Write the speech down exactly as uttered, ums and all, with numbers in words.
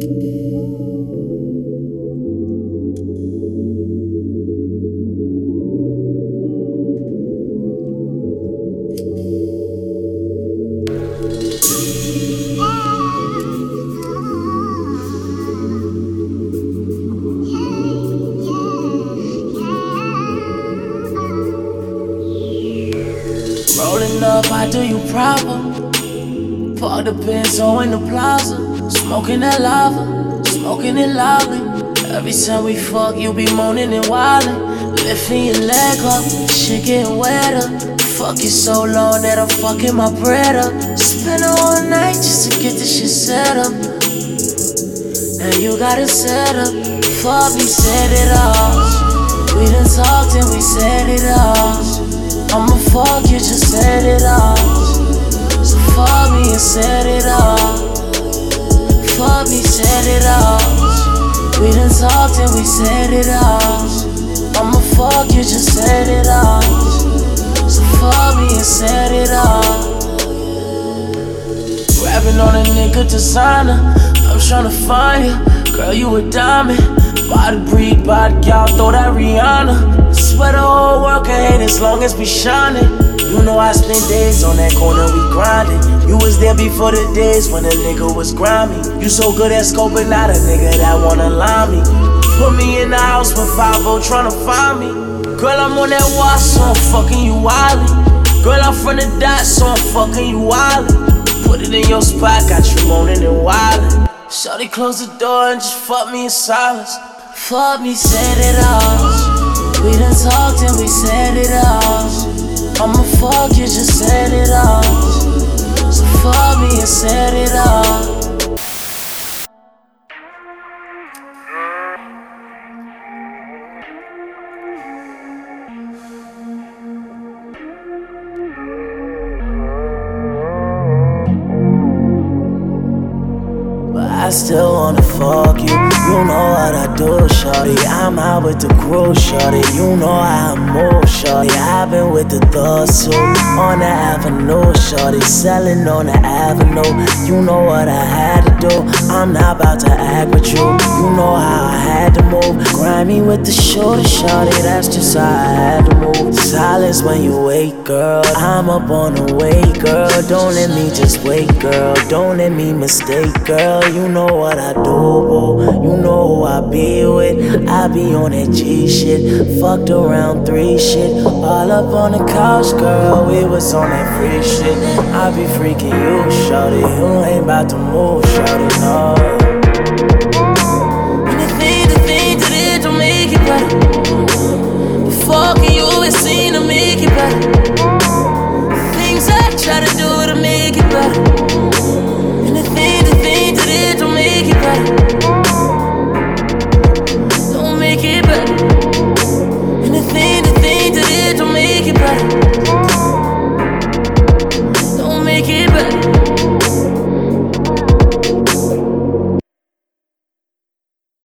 Rolling up, I do you proper. Park the Benzo in the plaza. Smoking that lava, smoking it loudly. Every time we fuck, you be moaning and wildin'. Lifting your leg up, shit getting wetter. Fuck you so long that I'm fucking my bread up. Spend all night just to get this shit set up. Now you got it set up. Fuck, we set it off. We done talked and we set it off. I'ma fuck you, just set it off. So fuck me and set it off. Fuck me, set it off. We done talked and we set it off. I'ma fuck you, just set it off. So fuck me and set it off. Grabbing on a nigga designer, I'm tryna find you. Girl, you a diamond. Body breed, body y'all throw that Rihanna. Swear the whole world can hate as long as we shining. You know I spend days on that corner, we grinding. You was there before the days when a nigga was grimy. You so good at scoping out a nigga that wanna lie me. Put me in the house with five oh tryna find me. Girl, I'm on that watch, so I'm fucking you wildin'. Girl, I'm from the dot, so I'm fucking you wildin'. Put it in your spot, got you moaning and wildin'. Shawty close the door and just fuck me in silence. Fuck me, set it off. We done talked and we set it off. I'ma fuck you, just set it off. So fuck me and set it off. I still wanna fuck you. You know what I do, shorty. I'm out with the crew, shorty. You know how I move, shorty. I've been with the thugs too. On the avenue, shorty. Selling on the avenue. You know what I had to do. I'm not about to act with you. You know how I had to move. Grimy with the shorty, shorty. That's just how I had to move. Silence when you wait, girl. I'm up on the way, girl. Don't let me just wait, girl. Don't let me mistake, girl. You know what I do, boo. You know who I be with. I be on that G shit. Fucked around three shit. All up on the couch, girl. We was on that free shit. I be freaking you, shorty. You ain't about to move, shorty, no. Anything the things that it don't make it better. The fucking you is seen to make it better.